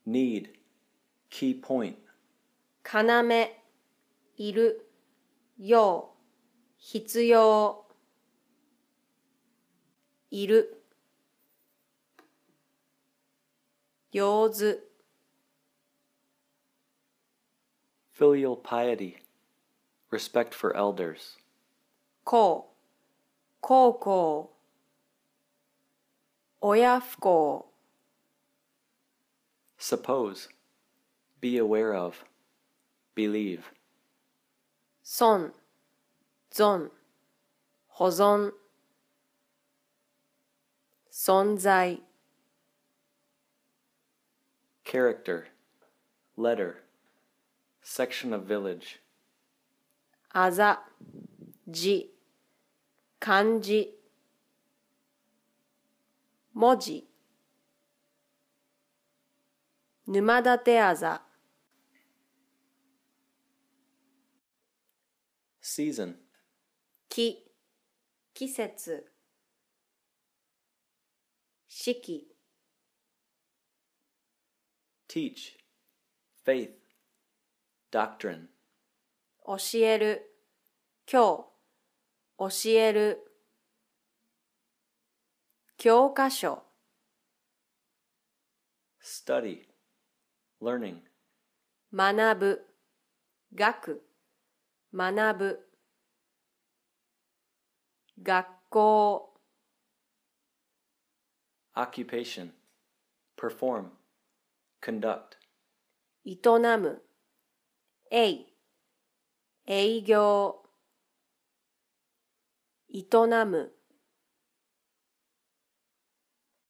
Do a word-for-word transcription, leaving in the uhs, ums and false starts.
need, key point, 要、いる、よう、必要、いる、上手、 filial piety, respect for elders, こう、孝行、親不孝、 suppose, be aware of, believe, 存、存、保存、存在、 character, letter, section of village, あざ、字、漢字、文字、沼立あざ、 season, 季、季節、四季、 teach, faith, doctrine, 教える、今日、教える、教科書、 study, learning, 学ぶ、学、学ぶ、学校、 occupation, perform, conduct, 営む、営、営業、営む、